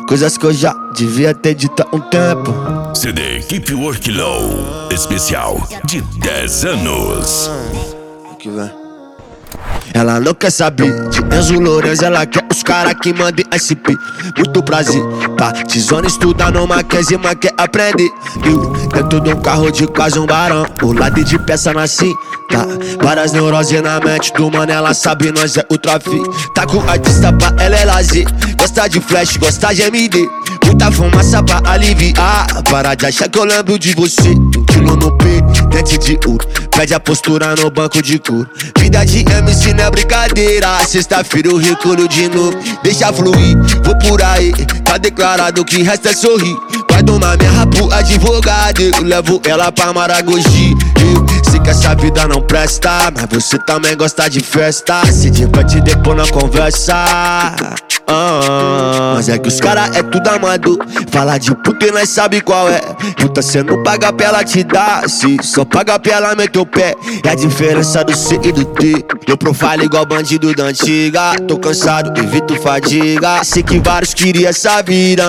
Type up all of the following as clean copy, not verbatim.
coisas que eu já devia ter dito há um tempo. CD Keep Work Low, especial de 10 anos. Que vem. Ela não quer saber de Enzo Lourenço, ela quer os cara que mandem SP. Muito prazer, Patizona estuda no Mackenzie, mas quer aprender. Eu dentro de um carro de quase um barão, o lado de peça na cinta. Várias neuroses na mente do mano, ela sabe nós é ultra fit. Tá com artista pra ela é lazer, gosta de flash, gosta de MD. Muita fumaça pra aliviar, para de achar que eu lembro de você. Um quilo no pé, dente de ouro, pede a postura no banco de couro. Vida de MC não é brincadeira, sexta-feira eu recolho de novo. Deixa fluir, vou por aí, tá declarado que resta é sorrir. Vai tomar minha rapo advogado, eu levo ela pra Maragogi. Eu sei que essa vida não presta, mas você também gosta de festa. Se diverte depois na conversa. Mas é que os cara é tudo amador. Fala de puta e nós sabe qual é. Puta cê não paga pra ela te dar, se só paga pra ela meter o pé. É a diferença do C e do T. Eu profile igual bandido da antiga. Tô cansado, evito fadiga. Sei que vários queriam essa vida.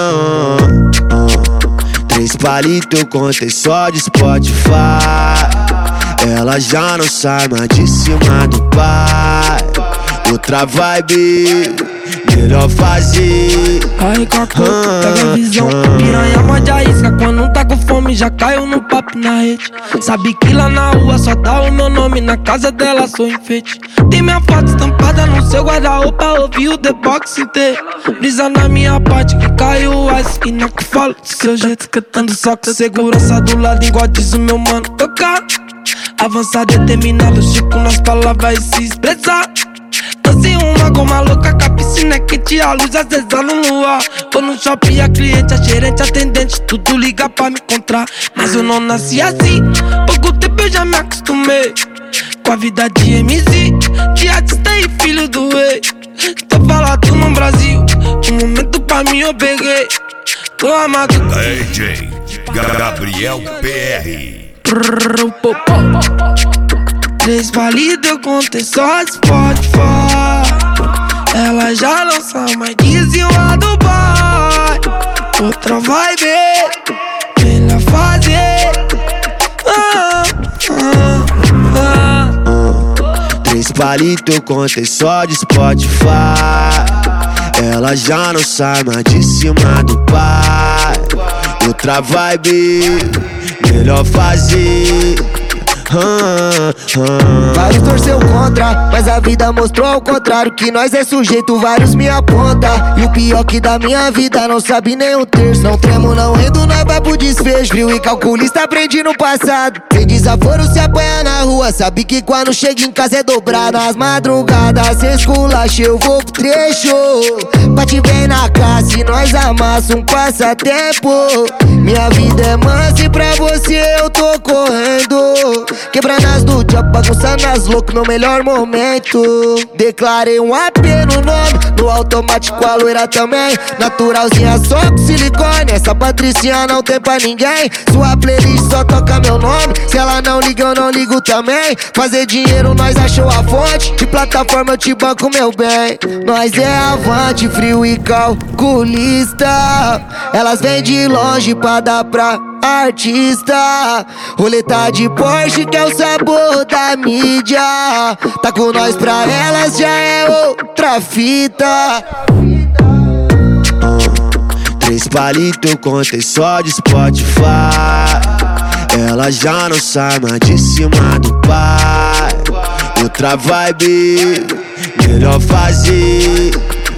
3 palitos eu contei só de Spotify. Ela já não sai mais de cima do pai. Outra vibe, melhor fazer. Aí Cacu, pega a visão, piranha morde a isca. Quando tá com fome já caiu no papo na rede. Sabe que lá na rua só tá o meu nome, na casa dela sou enfeite. Tem minha foto estampada no seu guarda-roupa, ouvi o The Box inteiro. Brisa na minha parte que caiu a esquina que fala do seu jeito. Cantando só com segurança do lado, igual diz o meu mano tocar. Avançar, determinado, Chico nas palavras e se expressar. Doce uma com uma louca, com a piscina quente, a luz acesa no ar. Vou no shopping, a cliente, a gerente, atendente, tudo liga pra me encontrar. Mas eu não nasci assim, pouco tempo eu já me acostumei com a vida de MC, de artista e filho do rei. Tô falado no Brasil, um momento pra mim eu peguei. Tô amado DJ Gabriel PR. 3 palitos eu contei só de Spotify. Ela já não sai mais de cima do bar. Outra vibe, melhor fazer. 3 palitos eu contei só de Spotify. Ela já não sai mais de cima do pai. Outra vibe, melhor fazer. Vários torceu contra, mas a vida mostrou ao contrário, que nós é sujeito, vários me aponta. E o pior que da minha vida não sabe nem um terço. Não tremo, não rendo, nós vai pro desfecho. Frio e calculista aprendi no passado. Sem desaforo se apanha na rua, sabe que quando chega em casa é dobrado. Nas madrugadas cê esculacha, eu vou pro trecho. Pra te ver na casa e nós amassa um passatempo. Minha vida é mansa e pra você eu tô correndo. Quebrando as do job, bagunçando as loucos no melhor momento. Declarei um AP no nome, no automático a loira também. Naturalzinha só com silicone, essa Patricinha não tem pra ninguém. Sua playlist só toca meu nome, se ela não liga eu não ligo também. Fazer dinheiro nós achou a fonte, de plataforma eu te banco meu bem. Nós é avante, frio e calculista. Elas vêm de longe pra dar pra artista. Roleta de Porsche que é o sabor da mídia. Tá com nós pra elas já é outra fita. 3 palitos eu contei só de Spotify. Ela já não sai mais de cima do pai. Outra vibe, melhor fazer.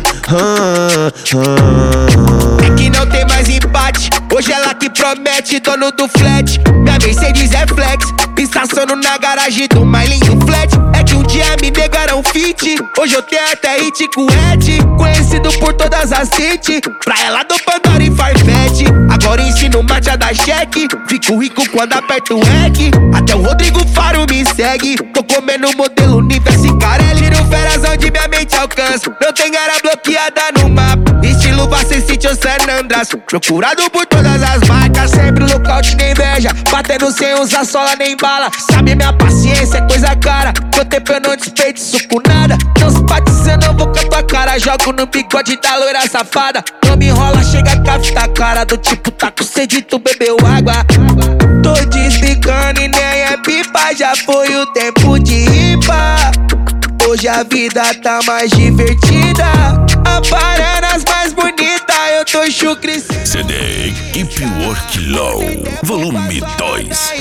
É que não tem mais empate, hoje ela que promete, dono do flat. Minha Mercedes é flex, estaciono na garagem do Mailinho flat. É que um dia me negaram fit, hoje eu tenho até hit com Ed. Conhecido por todas as hits, pra ela do Pandora e Farfetch. Agora ensino mate a dar cheque, fico rico quando aperto o REC. Até o Rodrigo Faro me segue, tô comendo modelo nível Cicarelli. Tiro férias onde minha mente alcança, não tem gara bloqueada no mapa. Estilo Vice City ou San Andreas, procurado por todas as marcas. Sempre lookout nem inveja, batendo sem usar sola nem bala. Sabe minha paciência é coisa cara, meu tempo eu não desperdiço com nada. Não simpatiza, não vou com a tua cara, jogo no bigode da loira safada. Não me enrola, chega cá, fica cara do tipo, tá com sede, tu bebeu água. Tô desligando e nem é pipa, já foi o tempo de ripa. Hoje a vida tá mais divertida, aparando as mais bonitas, eu tô chucre. CD Keep Work Low, volume 2.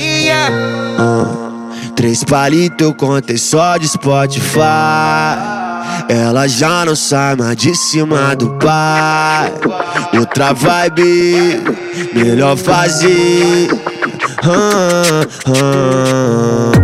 3 palitos eu contei só de Spotify. Ela já não sai mais de cima do pai. Outra vibe, melhor fazer.